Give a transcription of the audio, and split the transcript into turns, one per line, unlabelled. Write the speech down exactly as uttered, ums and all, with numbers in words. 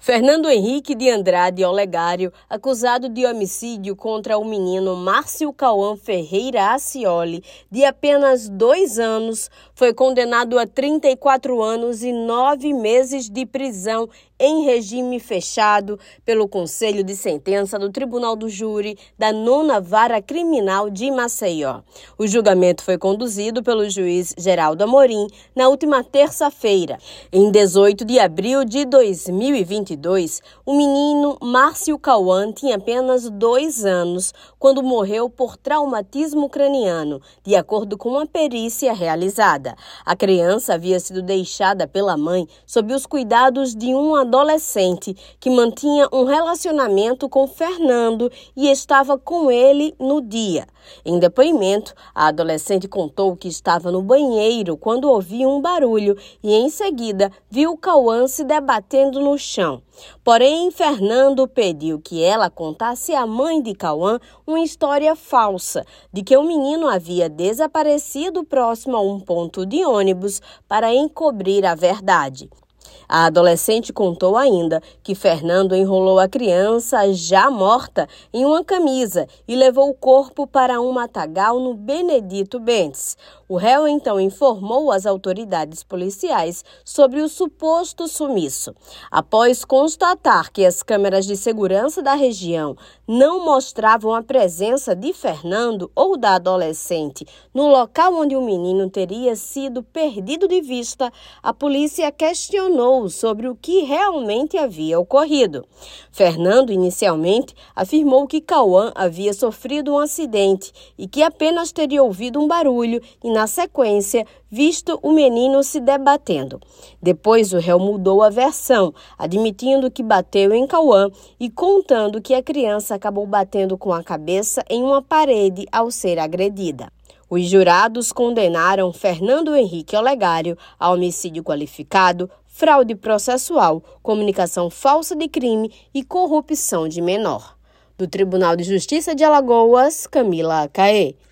Fernando Henrique de Andrade Olegário, acusado de homicídio contra o menino Márcio Cauã Ferreira Acioli, de apenas dois anos, foi condenado a trinta e quatro anos e nove meses de prisão em regime fechado pelo Conselho de Sentença do Tribunal do Júri da nona Vara Criminal de Maceió. O julgamento foi conduzido pelo juiz Geraldo Amorim na última terça-feira. Em dezoito de abril de dois mil e vinte e dois, o menino Márcio Cauã tinha apenas dois anos quando morreu por traumatismo craniano, de acordo com uma perícia realizada. A criança havia sido deixada pela mãe sob os cuidados de um adolescente que mantinha um relacionamento com Fernando e estava com ele no dia. Em depoimento, a adolescente contou que estava no banheiro quando ouviu um barulho e, em seguida, viu Cauã se debatendo no chão. Porém, Fernando pediu que ela contasse à mãe de Cauã uma história falsa de que o menino havia desaparecido próximo a um ponto de ônibus para encobrir a verdade. A adolescente contou ainda que Fernando enrolou a criança já morta em uma camisa e levou o corpo para um matagal no Benedito Bentes. O réu então informou as autoridades policiais sobre o suposto sumiço. Após constatar que as câmeras de segurança da região não mostravam a presença de Fernando ou da adolescente no local onde o menino teria sido perdido de vista, a polícia questionou sobre o que realmente havia ocorrido. Fernando, inicialmente, afirmou que Cauã havia sofrido um acidente e que apenas teria ouvido um barulho e, na sequência, visto o menino se debatendo. Depois, o réu mudou a versão, admitindo que bateu em Cauã e contando que a criança acabou batendo com a cabeça em uma parede ao ser agredida. Os jurados condenaram Fernando Henrique Olegário a homicídio qualificado, fraude processual, comunicação falsa de crime e corrupção de menor. Do Tribunal de Justiça de Alagoas, Camila Caê.